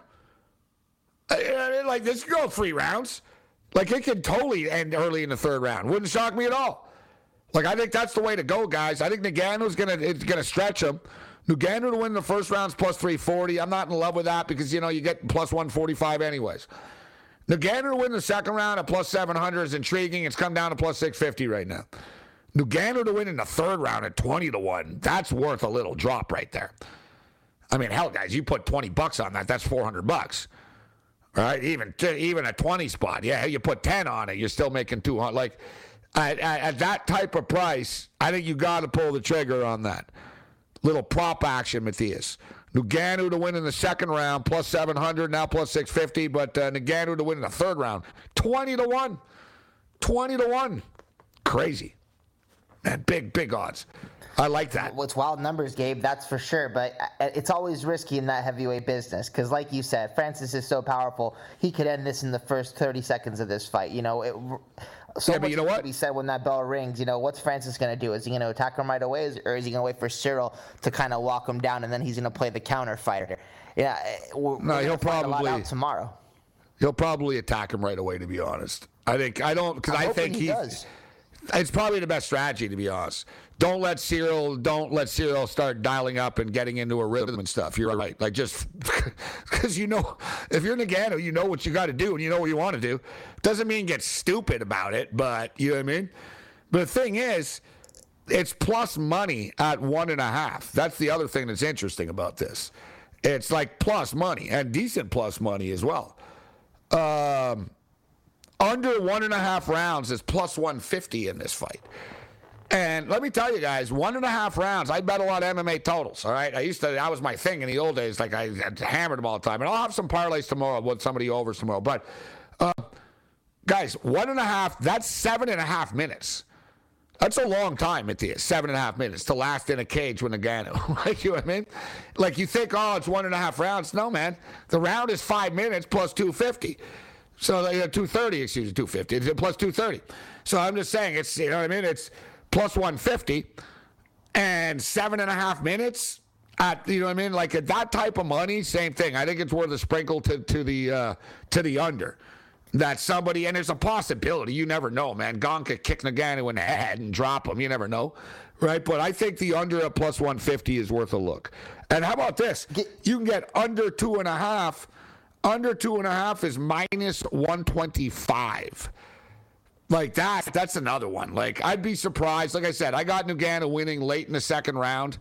I mean, like, this could go three rounds. Like, it could totally end early in the third round. Wouldn't shock me at all. Like, I think that's the way to go, guys. I think Ngannou's gonna it's gonna stretch him. Ngannou to win the first round is plus three forty. I'm not in love with that because, you know, you get plus one forty-five anyways. Ngannou to win the second round at plus seven hundred is intriguing. It's come down to plus six fifty right now. Ngannou to win in the third round at twenty to one, that's worth a little drop right there. I mean, hell, guys, you put twenty bucks on that, that's four hundred bucks. All right, even even a twenty spot. Yeah, you put ten on it, you're still making two hundred. Like, at, at, at that type of price, I think you got to pull the trigger on that. Little prop action, Matthias. Ngannou to win in the second round, plus seven hundred, now plus six fifty, but uh, Ngannou to win in the third round, twenty to one. twenty to one. Crazy. Man, big, big odds. I like that. Well, it's wild numbers, Gabe, that's for sure, but it's always risky in that heavyweight business because, like you said, Francis is so powerful, he could end this in the first thirty seconds of this fight. You know, it, so yeah, but you know what? He said when that bell rings, you know, what's Francis going to do? Is he going to attack him right away, or is he going to wait for Ciryl to kind of walk him down, and then he's going to play the counter fighter? Yeah, we're, no, we're he'll probably find a lot out tomorrow. He'll probably attack him right away, to be honest. I think I don't because I think he he does. It's probably the best strategy, to be honest. Don't let Ciryl, don't let Ciryl start dialing up and getting into a rhythm and stuff. You're right. Like, just because, you know, if you're Ngannou, you know what you got to do and you know what you want to do. Doesn't mean get stupid about it, but you know what I mean? But the thing is, it's plus money at one and a half. That's the other thing that's interesting about this. It's like plus money and decent plus money as well. Um, under one and a half rounds is plus one fifty in this fight. And let me tell you guys, one and a half rounds, I bet a lot of M M A totals, all right? I used to, that was my thing in the old days. Like, I, I hammered them all the time. And I'll have some parlays tomorrow with somebody overs tomorrow. But, uh, guys, one and a half, that's seven and a half minutes. That's a long time, Matthias, seven and a half minutes to last in a cage with Ngannou. Like, you know what I mean? Like, you think, oh, it's one and a half rounds. No, man. The round is five minutes plus two fifty. So you know, two thirty, excuse me, two fifty. It's plus two thirty. So I'm just saying, it's, you know what I mean? It's plus one fifty and seven and a half minutes at, you know what I mean? Like at that type of money, same thing. I think it's worth a sprinkle to, to the uh, to the under. That somebody, and there's a possibility, you never know, man. Gane could kick Ngannou in the head and drop him. You never know, right? But I think the under at plus one fifty is worth a look. And how about this? You can get under two and a half. Under two and a half is minus one twenty-five. Like that, that's another one. Like, I'd be surprised. Like I said, I got Ngannou winning late in the second round.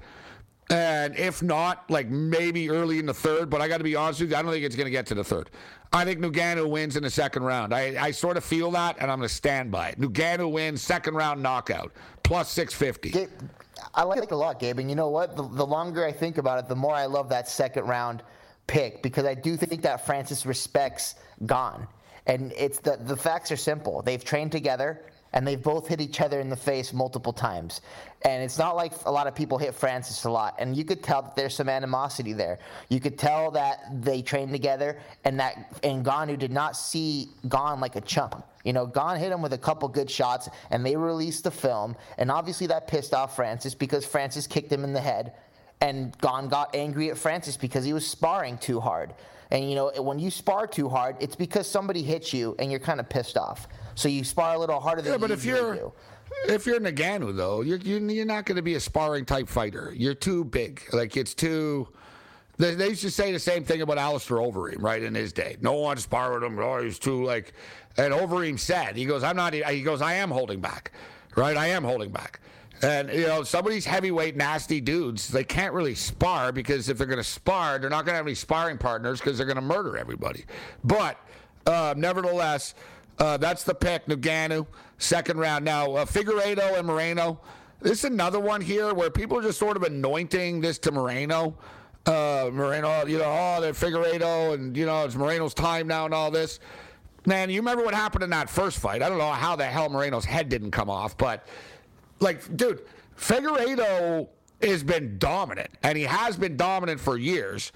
And if not, like maybe early in the third. But I got to be honest with you, I don't think it's going to get to the third. I think Ngannou wins in the second round. I, I sort of feel that, and I'm going to stand by it. Ngannou wins, second round knockout, plus six fifty. I like it a lot, Gabe. And you know what? The, the longer I think about it, the more I love that second round pick, because I do think that Francis respects Gane. And it's the, the facts are simple. They've trained together, and they've both hit each other in the face multiple times. And it's not like a lot of people hit Francis a lot. And you could tell that there's some animosity there. You could tell that they trained together, and that Ngannou did not see Gane like a chump. You know, Gane hit him with a couple good shots, and they released the film. And obviously that pissed off Francis because Francis kicked him in the head. And Gane got angry at Francis because he was sparring too hard. And, you know, when you spar too hard, it's because somebody hits you and you're kind of pissed off. So you spar a little harder than yeah, but you if you're do. If you're Ngannou, though, you're, you're not going to be a sparring type fighter. You're too big. Like, it's too... They, they used to say the same thing about Alistair Overeem, right, in his day. No one sparred with him. Oh, he's too, like... And Overeem said, he goes, I'm not... He goes, I am holding back, right? I am holding back. And, you know, some of these heavyweight, nasty dudes, they can't really spar because if they're going to spar, they're not going to have any sparring partners because they're going to murder everybody. But, uh, nevertheless, uh, that's the pick, Ngannou, second round. Now, uh, Figueiredo and Moreno, this is another one here where people are just sort of anointing this to Moreno. Uh, Moreno, you know, oh, they're Figueiredo, and, you know, it's Moreno's time now and all this. Man, you remember what happened in that first fight. I don't know how the hell Moreno's head didn't come off, but... Like, dude, Figueiredo has been dominant, and he has been dominant for years.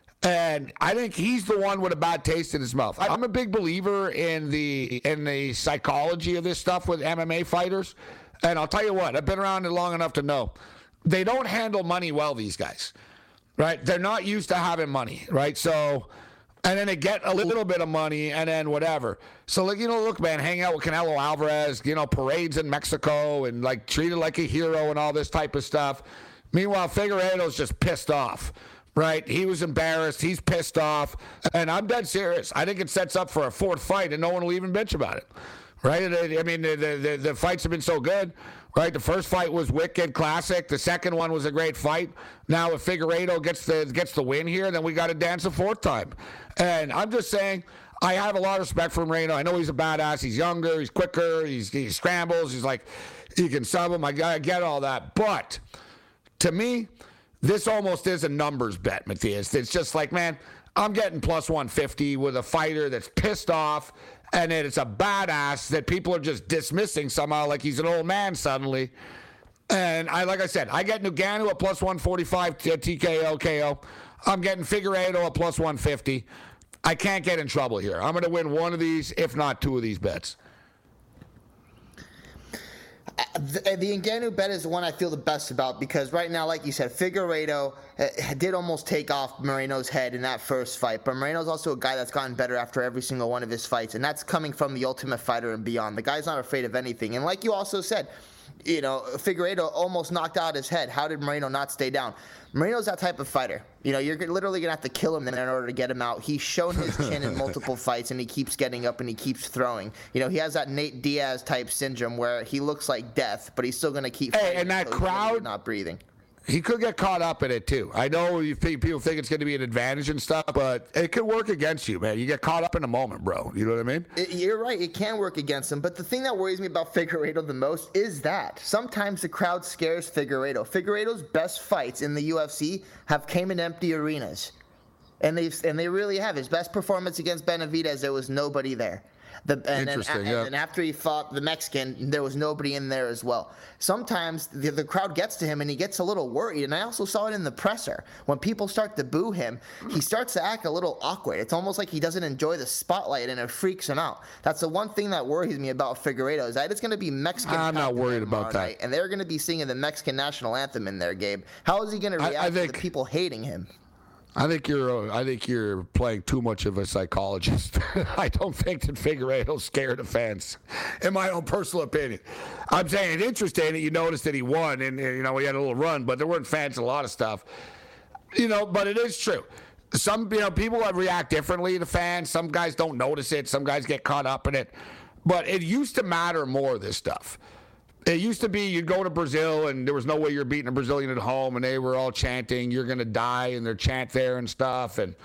And I think he's the one with a bad taste in his mouth. I'm a big believer in the in the psychology of this stuff with M M A fighters. And I'll tell you what, I've been around it long enough to know they don't handle money well, these guys, right? They're not used to having money, right? So... And then they get a little bit of money, and then whatever. So, like, you know, look, man, hang out with Canelo Alvarez, you know, parades in Mexico, and, like, treated like a hero and all this type of stuff. Meanwhile, Figueiredo's just pissed off, right? He was embarrassed. He's pissed off. And I'm dead serious. I think it sets up for a fourth fight, and no one will even bitch about it, right? I mean, the, the, the fights have been so good. Right, the first fight was wicked, classic. The second one was a great fight. Now, if Figueiredo gets the gets the win here, then we got to dance a fourth time. And I'm just saying, I have a lot of respect for Moreno. I know he's a badass. He's younger. He's quicker. He's, he scrambles. He's like, you can sub him. I, I get all that. But to me, this almost is a numbers bet, Matthias. It's just like, man, I'm getting plus one fifty with a fighter that's pissed off. And then it's a badass that people are just dismissing somehow like he's an old man suddenly. And I, like I said, I get Ngannou at plus one forty-five T K O, K O. I'm getting Figueiredo at plus one fifty. I can't get in trouble here. I'm going to win one of these, if not two of these bets. The, the Ngannou bet is the one I feel the best about because right now, like you said, Figueiredo uh, did almost take off Moreno's head in that first fight. But Moreno's also a guy that's gotten better after every single one of his fights. And that's coming from the Ultimate Fighter and beyond. The guy's not afraid of anything. And like you also said, you know, Figueiredo almost knocked out his head. How did Moreno not stay down? Moreno's that type of fighter. You know, you're literally going to have to kill him in order to get him out. He's shown his chin in multiple fights, and he keeps getting up and he keeps throwing. You know, he has that Nate Diaz type syndrome where he looks like death, but he's still going to keep fighting. Hey, and that crowd not breathing. He could get caught up in it, too. I know you think, people think it's going to be an advantage and stuff, but it could work against you, man. You get caught up in a moment, bro. You know what I mean? It, you're right. It can work against him. But the thing that worries me about Figueiredo the most is that sometimes the crowd scares Figueiredo. Figueiredo's best fights in the U F C have came in empty arenas. And, they've, and they really have. His best performance against Benavidez, there was nobody there. The, and, Interesting, and, yeah. and after he fought the Mexican, there was nobody in there as well. Sometimes the, the crowd gets to him and he gets a little worried. And I also saw it in the presser. When people start to boo him, he starts to act a little awkward. It's almost like he doesn't enjoy the spotlight and it freaks him out. That's the one thing that worries me about Figueiredo is that it's going to be Mexican. I'm not worried about that. Night, and they're going to be singing the Mexican national anthem in there, Gabe. How is he going to react I, I think, to the people hating him? I think you're. I think you're playing too much of a psychologist. I don't think that Figueiredo's scared of fans, in my own personal opinion. I'm saying it's interesting that you noticed that he won, and, and you know he had a little run, but there weren't fans in a lot of stuff. You know, but it is true. Some you know people react differently to fans. Some guys don't notice it. Some guys get caught up in it. But it used to matter more. This stuff. It used to be you'd go to Brazil and there was no way you're beating a Brazilian at home, and they were all chanting, "You're going to die," and they're chant there and stuff. And,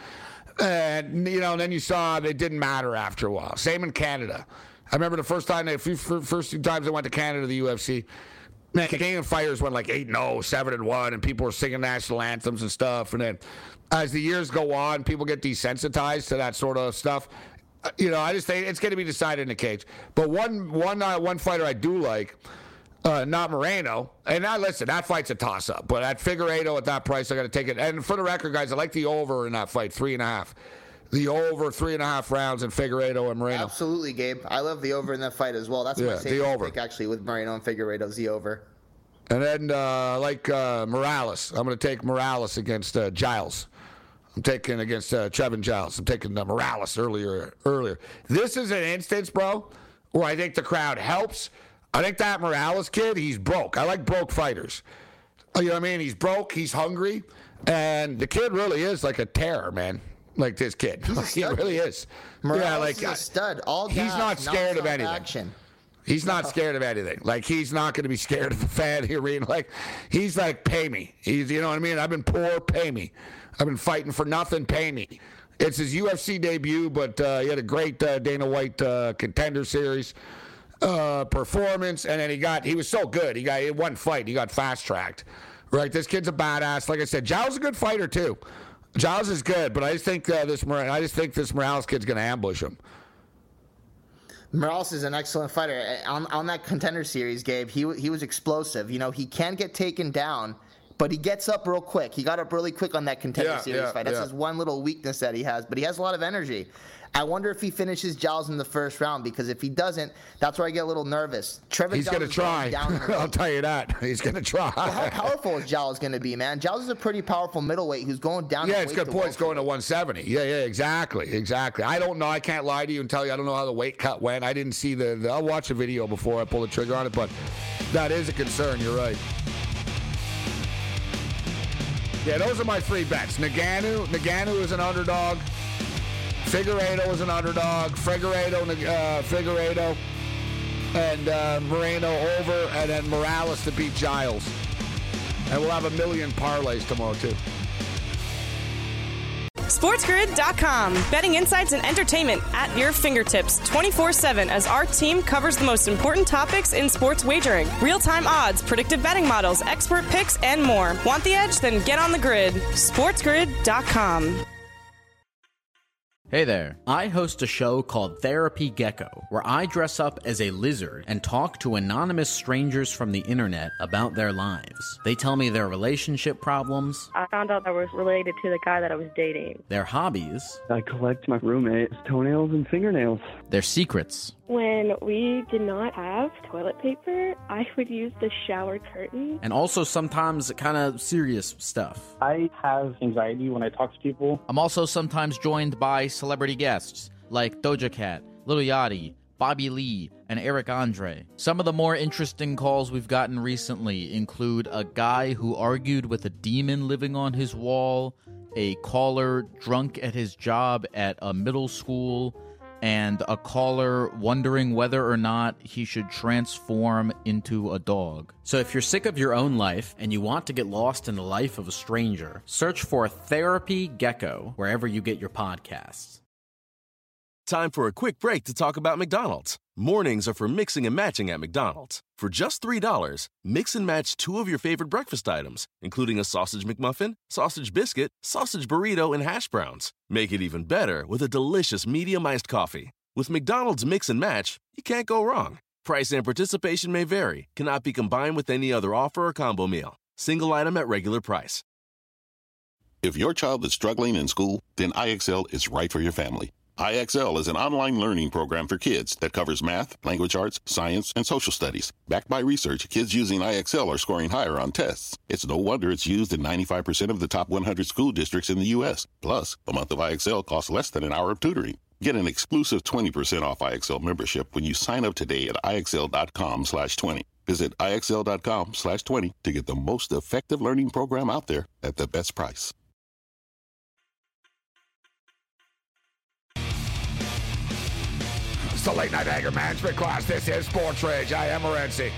and you know, and then you saw it didn't matter after a while. Same in Canada. I remember the first time, the first two times I went to Canada, the U F C, man, Canadian fighters went like eight and oh, seven and one, and people were singing national anthems and stuff. And then as the years go on, people get desensitized to that sort of stuff. You know, I just think it's going to be decided in the cage. But one, one, uh, one fighter I do like. Uh, not Moreno. And now, listen, that fight's a toss-up. But at Figueiredo, at that price, I got to take it. And for the record, guys, I like the over in that fight, three and a half. The over, three and a half rounds in Figueiredo and Moreno. Absolutely, Gabe. I love the over in that fight as well. That's yeah, my favorite pick, actually, with Moreno and Figueiredo, the over. And then, uh, like uh, Morales, I'm going to take Morales against uh, Giles. I'm taking against uh, Trevin Giles. I'm taking uh, Morales earlier. Earlier. This is an instance, bro, where I think the crowd helps. I think that Morales kid, he's broke. I like broke fighters. You know what I mean? He's broke. He's hungry. And the kid really is like a terror, man. Like this kid. He really is. Morales yeah, like, is a stud. All he's gas, not scared of anything. Action. He's not scared of anything. Like, he's not going to be scared of the fan hearing. Like, he's like, pay me. He's, you know what I mean? I've been poor, pay me. I've been fighting for nothing, pay me. It's his U F C debut, but uh, he had a great uh, Dana White uh, Contender Series. Uh, performance, and then he got he was so good. He got in one fight, he got fast tracked. Right, this kid's a badass. Like I said, Giles is a good fighter too. Giles is good, but I just think uh, this I just think this Morales kid's going to ambush him. Morales is an excellent fighter. On on that Contender Series, Gabe, he he was explosive. You know, he can get taken down, but he gets up real quick. He got up really quick on that Contender yeah, Series yeah, fight. That's yeah. his one little weakness that he has, but he has a lot of energy. I wonder if he finishes Giles in the first round, because if he doesn't, that's where I get a little nervous. Trevor He's going to try. I'll tell you that. He's going to try. Well, how powerful is Giles going to be, man? Giles is a pretty powerful middleweight who's going down. Yeah, it's a good point. It's going to one seventy. Yeah, yeah, exactly, exactly. I don't know. I can't lie to you and tell you I don't know how the weight cut went. I didn't see the, the I'll watch a video before I pull the trigger on it, but that is a concern. You're right. Yeah, those are my three bets. Ngannou, Ngannou is an underdog. Figueiredo is an underdog. Figueiredo, uh, Figueiredo, and uh, Moreno over, and then Morales to beat Giles. And we'll have a million parlays tomorrow too. SportsGrid dot com. Betting insights and entertainment at your fingertips twenty-four seven as our team covers the most important topics in sports wagering. Real-time odds, predictive betting models, expert picks, and more. Want the edge? Then get on the grid. SportsGrid dot com. Hey there. I host a show called Therapy Gecko, where I dress up as a lizard and talk to anonymous strangers from the internet about their lives. They tell me their relationship problems. I found out I was related to the guy that I was dating. Their hobbies. I collect my roommate's toenails and fingernails. Their secrets. When we did not have toilet paper, I would use the shower curtain. And also sometimes kind of serious stuff. I have anxiety when I talk to people. I'm also sometimes joined by celebrity guests like Doja Cat, Lil Yachty, Bobby Lee, and Eric Andre. Some of the more interesting calls we've gotten recently include a guy who argued with a demon living on his wall, a caller drunk at his job at a middle school, and a caller wondering whether or not he should transform into a dog. So if you're sick of your own life and you want to get lost in the life of a stranger, search for Therapy Gecko wherever you get your podcasts. Time for a quick break to talk about McDonald's. Mornings are for mixing and matching at McDonald's. For just three dollars, mix and match two of your favorite breakfast items, including a sausage McMuffin, sausage biscuit, sausage burrito, and hash browns. Make it even better with a delicious medium iced coffee. With McDonald's Mix and Match, you can't go wrong. Price and participation may vary. Cannot be combined with any other offer or combo meal. Single item at regular price. If your child is struggling in school, then I X L is right for your family. I X L is an online learning program for kids that covers math, language arts, science, and social studies. Backed by research, kids using I X L are scoring higher on tests. It's no wonder it's used in ninety-five percent of the top one hundred school districts in the U S. Plus, a month of I X L costs less than an hour of tutoring. Get an exclusive twenty percent off I X L membership when you sign up today at I X L dot com slash twenty. Visit I X L dot com slash twenty to get the most effective learning program out there at the best price. It's the Late Night Anger Management class. This is Sports Rage. I am Morency.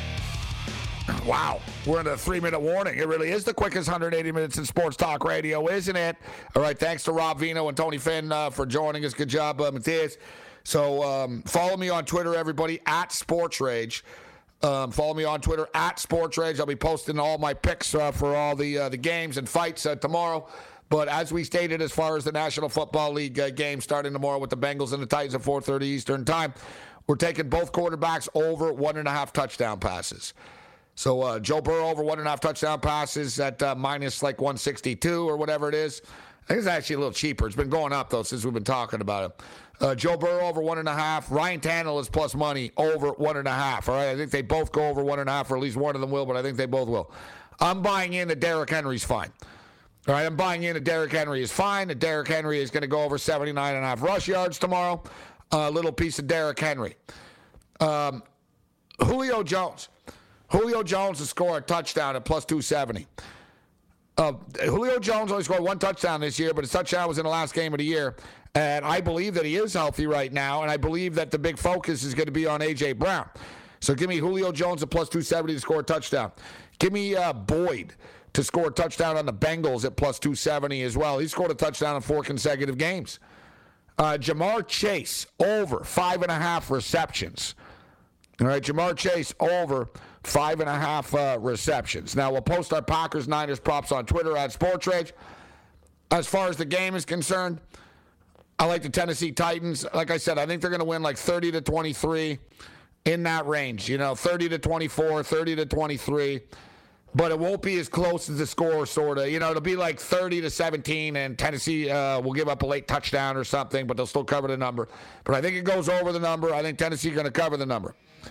Wow, we're in a three-minute warning. It really is the quickest one hundred eighty minutes in sports talk radio, isn't it? All right, thanks to Rob Vino and Tony Finn uh, for joining us. Good job, uh, Matthias. So um, follow me on Twitter, everybody, at Sports Rage. Um, follow me on Twitter, at Sports Rage. I'll be posting all my picks uh, for all the uh, the games and fights uh, tomorrow. But as we stated, as far as the National Football League uh, game starting tomorrow with the Bengals and the Titans at four thirty Eastern time, we're taking both quarterbacks over one and a half touchdown passes. So uh, Joe Burrow over one and a half touchdown passes at uh, minus like one sixty-two or whatever it is. I think it's actually a little cheaper. It's been going up, though, since we've been talking about it. Uh, Joe Burrow over one and a half. Ryan Tannehill is plus money over one and a half. All right, I think they both go over one and a half, or at least one of them will, but I think they both will. I'm buying in that Derrick Henry's fine. All right, I'm buying in that Derrick Henry is fine, that Derrick Henry is going to go over seventy-nine and a half rush yards tomorrow. A uh, little piece of Derrick Henry. Um, Julio Jones. Julio Jones has scored a touchdown at plus two seventy. Uh, Julio Jones only scored one touchdown this year, but his touchdown was in the last game of the year. And I believe that he is healthy right now, and I believe that the big focus is going to be on A J. Brown. So give me Julio Jones at plus two seventy to score a touchdown. Give me uh, Boyd to score a touchdown on the Bengals at plus two seventy as well. He scored a touchdown in four consecutive games. Uh, Jamar Chase over five and a half receptions. All right, Jamar Chase over five and a half uh, receptions. Now, we'll post our Packers-Niners props on Twitter at Sports Rage. As far as the game is concerned, I like the Tennessee Titans. Like I said, I think they're going to win like thirty to twenty-three, in that range. You know, thirty to twenty-four, thirty to twenty-three. But it won't be as close as the score, sort of. You know, it'll be like thirty to seventeen, and Tennessee uh, will give up a late touchdown or something, but they'll still cover the number. But I think it goes over the number. I think Tennessee is going to cover the number.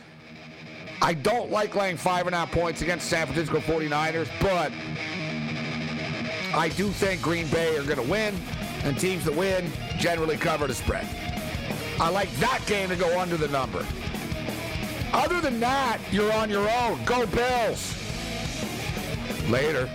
I don't like laying five and a half points against San Francisco forty-niners, but I do think Green Bay are going to win, and teams that win generally cover the spread. I like that game to go under the number. Other than that, you're on your own. Go Bills. Later.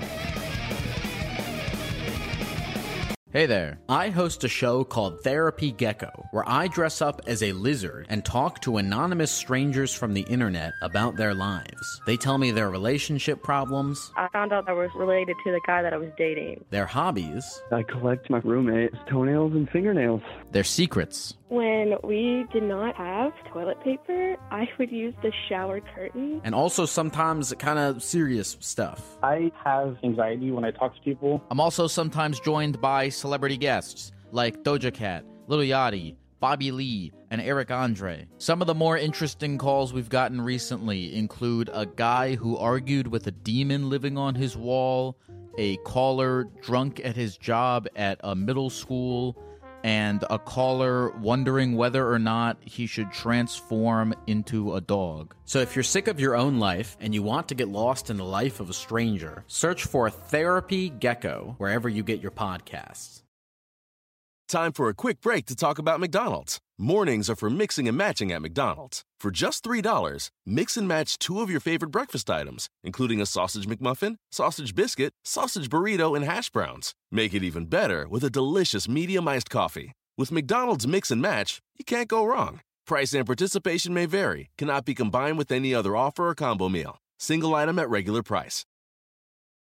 Hey there. I host a show called Therapy Gecko, where I dress up as a lizard and talk to anonymous strangers from the internet about their lives. They tell me their relationship problems. I found out I was related to the guy that I was dating. Their hobbies. I collect my roommate's toenails and fingernails. Their secrets. When we did not have toilet paper, I would use the shower curtain. And also sometimes kind of serious stuff. I have anxiety when I talk to people. I'm also sometimes joined by celebrity guests like Doja Cat, Lil Yachty, Bobby Lee, and Eric Andre. Some of the more interesting calls we've gotten recently include a guy who argued with a demon living on his wall, a caller drunk at his job at a middle school, and a caller wondering whether or not he should transform into a dog. So if you're sick of your own life and you want to get lost in the life of a stranger, search for Therapy Gecko wherever you get your podcasts. Time for a quick break to talk about McDonald's. Mornings are for mixing and matching at McDonald's. For just three dollars, mix and match two of your favorite breakfast items, including a sausage McMuffin, sausage biscuit, sausage burrito, and hash browns. Make it even better with a delicious medium iced coffee. With McDonald's Mix and Match, you can't go wrong. Price and participation may vary. Cannot be combined with any other offer or combo meal. Single item at regular price.